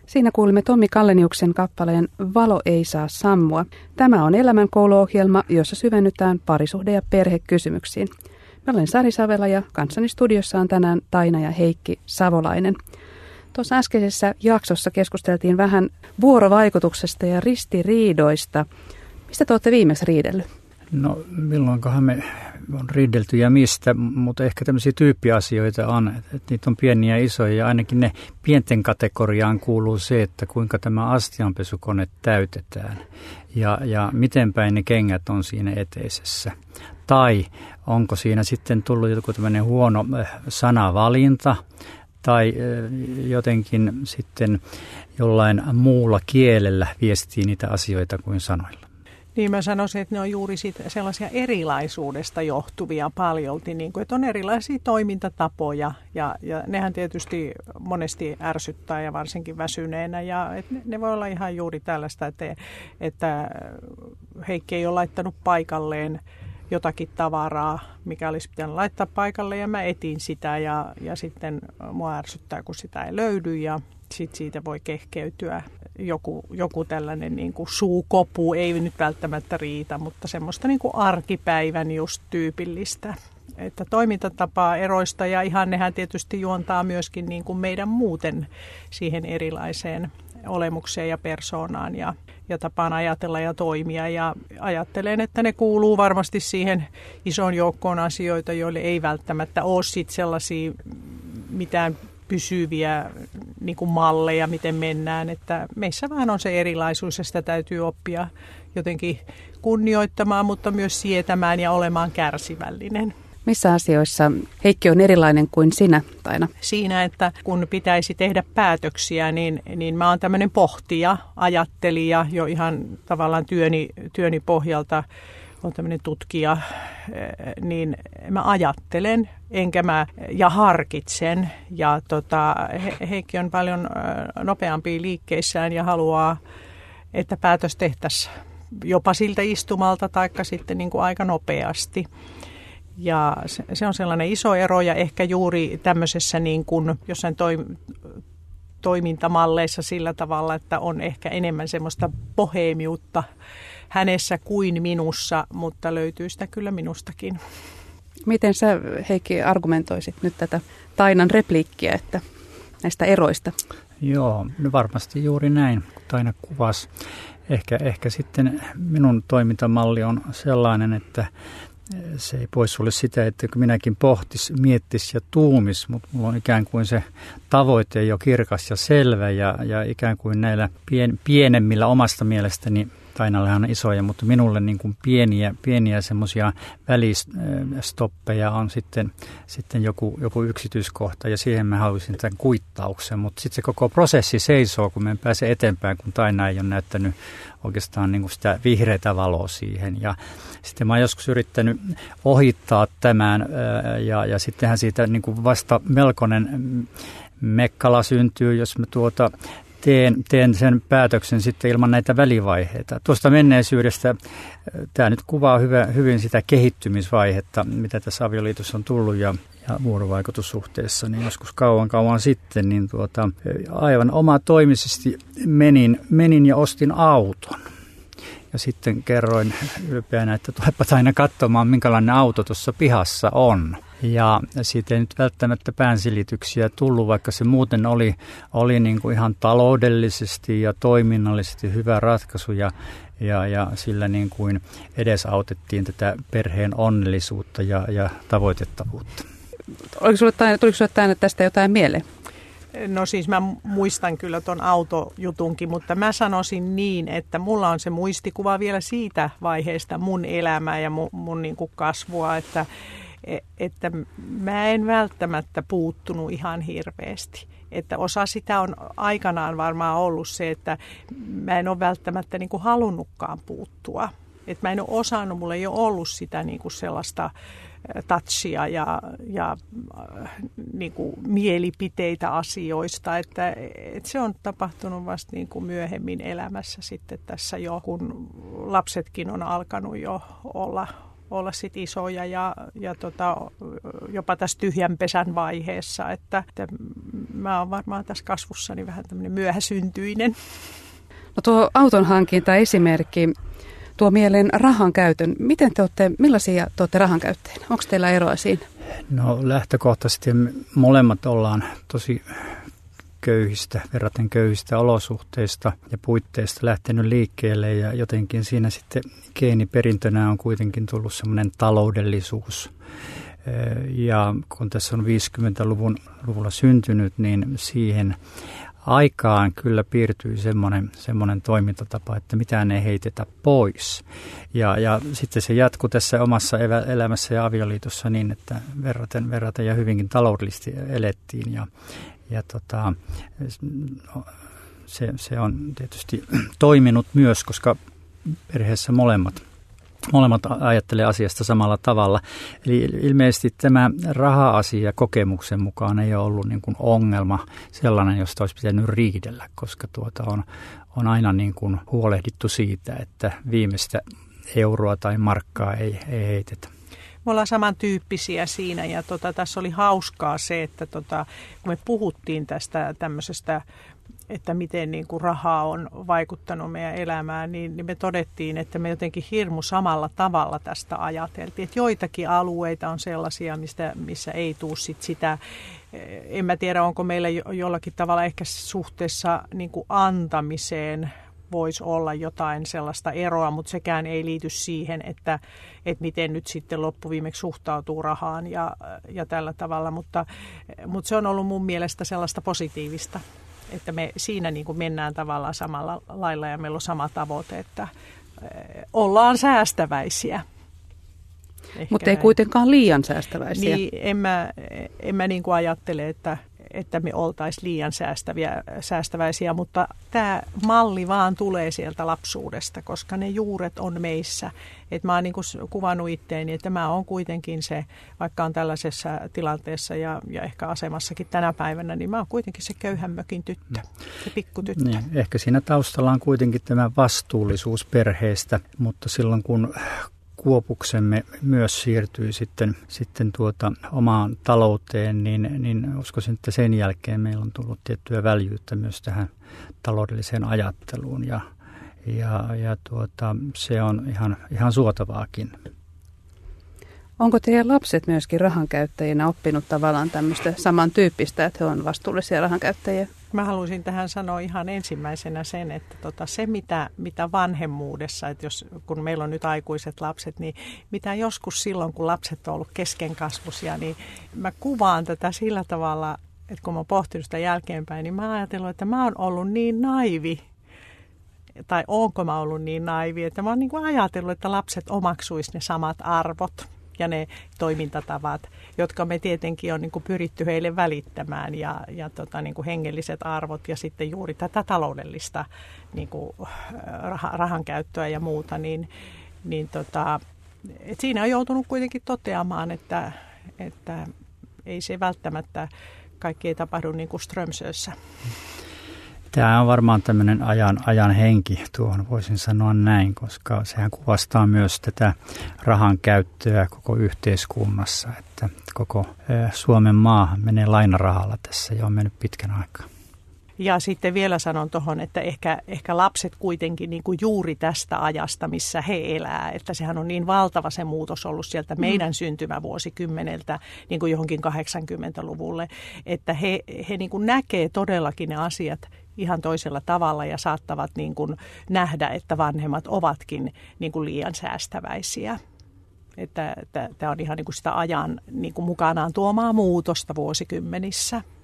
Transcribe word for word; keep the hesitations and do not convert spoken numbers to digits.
Siinä kuulimme Tommi Kalleniuksen kappaleen Valo ei saa sammua. Tämä on elämänkouluohjelma, jossa syvennytään parisuhde- ja perhekysymyksiin. Mä olen Sari Savela ja kanssani studiossa on tänään Taina ja Heikki Savolainen. Tuossa äskeisessä jaksossa keskusteltiin vähän vuorovaikutuksesta ja ristiriidoista. Mistä te olette viimeksi riidellyt? No milloinkohan me on riidelty ja mistä, mutta ehkä tämmöisiä tyyppiasioita on, että niitä on pieniä ja isoja ja ainakin ne pienten kategoriaan kuuluu se, että kuinka tämä astianpesukone täytetään ja, ja miten päin ne kengät on siinä eteisessä. Tai onko siinä sitten tullut joku tämmöinen huono sanavalinta tai jotenkin sitten jollain muulla kielellä viestii niitä asioita kuin sanoilla. Niin mä sanoisin, että ne on juuri siitä sellaisia erilaisuudesta johtuvia paljolti, niin kuin, että on erilaisia toimintatapoja ja, ja nehän tietysti monesti ärsyttää ja varsinkin väsyneenä ja että ne, ne voi olla ihan juuri tällaista, että, että Heikki ei ole laittanut paikalleen jotakin tavaraa, mikä olisi pitänyt laittaa paikalle ja mä etin sitä ja, ja sitten mua ärsyttää, kun sitä ei löydy ja sitten siitä voi kehkeytyä joku, joku tällainen niin kuin suukopu, ei nyt välttämättä riitä, mutta semmoista niin kuin arkipäivän just tyypillistä. Että toimintatapaa eroista ja ihan nehän tietysti juontaa myöskin niin kuin meidän muuten siihen erilaiseen olemukseen ja persoonaan ja, ja tapaan ajatella ja toimia. Ja ajattelen, että ne kuuluu varmasti siihen isoon joukkoon asioita, joille ei välttämättä ole sit sellaisia mitään pysyviä niin kuin malleja, miten mennään. Että meissä vähän on se erilaisuus ja sitä täytyy oppia jotenkin kunnioittamaan, mutta myös sietämään ja olemaan kärsivällinen. Missä asioissa Heikki on erilainen kuin sinä, Taina? Siinä, että kun pitäisi tehdä päätöksiä, niin, niin mä oon tämmöinen pohtija, ajattelija jo ihan tavallaan työni, työni pohjalta. On tämmöinen tutkija, niin mä ajattelen enkä mä, ja harkitsen. Ja tota, Heikki on paljon nopeampia liikkeissään ja haluaa, että päätös tehtäisiin jopa siltä istumalta taikka sitten niin kuin aika nopeasti. Ja se, se on sellainen iso ero ja ehkä juuri tämmöisessä niin kuin jossain toi, toimintamalleissa sillä tavalla, että on ehkä enemmän semmoista boheemiutta hänessä kuin minussa, mutta löytyy sitä kyllä minustakin. Miten sä, Heikki, argumentoisit nyt tätä Tainan repliikkiä, että näistä eroista? Joo, no varmasti juuri näin, kun Taina kuvasi. Ehkä, ehkä sitten minun toimintamalli on sellainen, että se ei poissulje sitä, että minäkin pohtis, miettis ja tuumis, mutta mulla on ikään kuin se tavoite jo kirkas ja selvä ja, ja ikään kuin näillä pien, pienemmillä omasta mielestäni, Tainallehan on isoja, mutta minulle niin kuin pieniä, pieniä semmoisia välistoppeja on sitten, sitten joku, joku yksityiskohta ja siihen mä haluaisin tämän kuittauksen, mutta sitten se koko prosessi seisoo, kun me en pääse eteenpäin, kun Taina ei ole näyttänyt oikeastaan niin kuin sitä vihreätä valoa siihen ja sitten mä oon joskus yrittänyt ohittaa tämän ja, ja sittenhän siitä niin kuin vasta melkoinen mekkala syntyy, jos mä tuota Teen, teen sen päätöksen sitten ilman näitä välivaiheita. Tuosta menneisyydestä tämä nyt kuvaa hyvä, hyvin sitä kehittymisvaihetta, mitä tässä avioliitossa on tullut ja, ja vuorovaikutussuhteessa. Niin joskus kauan kauan sitten niin tuota, aivan omatoimisesti menin, menin ja ostin auton. Ja sitten kerroin ylpeänä, että tulepa aina katsomaan, minkälainen auto tuossa pihassa on. Ja siitä ei nyt välttämättä päänsilityksiä tullut, vaikka se muuten oli, oli niin kuin ihan taloudellisesti ja toiminnallisesti hyvä ratkaisu ja, ja, ja sillä niin kuin edesautettiin tätä perheen onnellisuutta ja, ja tavoitettavuutta. Oliko sulle, tuliko sinulle tästä jotain mieleen? No siis mä muistan kyllä ton autojutunkin, mutta mä sanoisin niin, että mulla on se muistikuva vielä siitä vaiheesta mun elämää ja mun, mun niin kuin kasvua, että että mä en välttämättä puuttunut ihan hirveästi. Että osa sitä on aikanaan varmaan ollut se, että mä en ole välttämättä niin kuin halunnutkaan puuttua. Että mä en ole osannut, mulla ei ole ollut sitä niin kuin sellaista touchia ja, ja niin kuin mielipiteitä asioista. Että, että se on tapahtunut vasta niin kuin myöhemmin elämässä sitten tässä jo, kun lapsetkin on alkanut jo olla olla sit isoja ja, ja tota, jopa tässä tyhjän pesän vaiheessa, että, että mä oon varmaan tässä kasvussani vähän tämmöinen myöhäsyntyinen. No tuo auton hankinta esimerkki tuo mieleen rahan käytön. Miten te olette, millaisia te olette rahan käyttäjinä? Onko teillä eroa siinä? No lähtökohtaisesti molemmat ollaan tosi köyhistä, verraten köyhistä olosuhteista ja puitteista lähtenyt liikkeelle ja jotenkin siinä sitten geeniperintönä on kuitenkin tullut semmoinen taloudellisuus. Ja kun tässä on viisikymmentäluvun luvulla syntynyt, niin siihen aikaan kyllä piirtyi semmoinen, semmoinen toimintatapa, että mitään ei heitetä pois. Ja, ja sitten se jatkui tässä omassa elämässä ja avioliitossa niin, että verraten, verraten ja hyvinkin taloudellisesti elettiin. Ja, ja tota, se, se on tietysti toiminut myös, koska perheessä molemmat. Molemmat ajattelee asiasta samalla tavalla. Eli ilmeisesti tämä raha-asia kokemuksen mukaan ei ole ollut niin kuin ongelma sellainen, josta olisi pitänyt riidellä, koska tuota on, on aina niin kuin huolehdittu siitä, että viimeistä euroa tai markkaa ei, ei heitetä. Me ollaan samantyyppisiä siinä ja tota, tässä oli hauskaa se, että tota, kun me puhuttiin tästä tämmöisestä, että miten niin kuin raha on vaikuttanut meidän elämään, niin, niin me todettiin, että me jotenkin hirmu samalla tavalla tästä ajateltiin. Että joitakin alueita on sellaisia, mistä, missä ei tule sit sitä, en mä tiedä onko meillä jollakin tavalla ehkä suhteessa niin kuin antamiseen voisi olla jotain sellaista eroa, mutta sekään ei liity siihen, että, että miten nyt sitten loppuviimeksi suhtautuu rahaan ja, ja tällä tavalla, mutta, mutta se on ollut mun mielestä sellaista positiivista. Että me siinä niin kuin mennään tavallaan samalla lailla ja meillä on sama tavoite, että ollaan säästäväisiä. Mutta ei kuitenkaan liian säästäväisiä. Niin, en mä, en mä niin kuin ajattele, että, että me oltaisiin liian säästäviä, säästäväisiä, mutta tämä malli vaan tulee sieltä lapsuudesta, koska ne juuret on meissä. Et mä oon niin kuin kuvannut itteeni, että mä oon kuitenkin se, vaikka on tällaisessa tilanteessa ja, ja ehkä asemassakin tänä päivänä, niin mä oon kuitenkin se köyhän mökin tyttö, se pikkutyttö. Niin, ehkä siinä taustalla on kuitenkin tämä vastuullisuus perheestä, mutta silloin kun Kuopuksemme myös siirtyi sitten, sitten tuota omaan talouteen, niin, niin uskoisin, että sen jälkeen meillä on tullut tiettyä väljyyttä myös tähän taloudelliseen ajatteluun ja, ja, ja tuota, se on ihan, ihan suotavaakin. Onko teidän lapset myöskin rahankäyttäjinä oppinut tavallaan tämmöistä samantyyppistä, että he on vastuullisia rahankäyttäjiä? Mä haluaisin tähän sanoa ihan ensimmäisenä sen, että tota, se mitä, mitä vanhemmuudessa, että jos, kun meillä on nyt aikuiset lapset, niin mitä joskus silloin, kun lapset on ollut keskenkasvuisia, niin mä kuvaan tätä sillä tavalla, että kun mä oon pohtinut sitä jälkeenpäin, niin mä oon ajatellut, että mä oon ollut niin naivi, tai onko mä ollut niin naivi, että mä oon niin kuin ajatellut, että lapset omaksuisi ne samat arvot ja ne toimintatavat, jotka me tietenkin on niin kuin pyritty heille välittämään ja, ja tota, niin kuin hengelliset arvot ja sitten juuri tätä taloudellista niin kuin rah, rahan käyttöä ja muuta, niin, niin tota, et siinä on joutunut kuitenkin toteamaan, että, että ei se välttämättä kaikki ei tapahdu niin kuin Strömsössä. Tämä on varmaan tämmöinen ajan, ajan henki, tuohon voisin sanoa näin, koska sehän kuvastaa myös tätä rahan käyttöä koko yhteiskunnassa, että koko Suomen maa menee lainarahalla tässä ja on mennyt pitkän aikaa. Ja sitten vielä sanon tuohon, että ehkä, ehkä lapset kuitenkin niin kuin juuri tästä ajasta, missä he elää, että sehän on niin valtava se muutos ollut sieltä meidän syntymävuosikymmeneltä niin kuin johonkin kahdeksankymmentäluvulle, että he, he niin kuin näkee todellakin ne asiat ihan toisella tavalla ja saattavat niin kuin nähdä, että vanhemmat ovatkin niin kuin liian säästäväisiä. Että tämä on ihan niin kuin sitä ajan niin kuin mukanaan tuomaa muutosta vuosikymmenissä.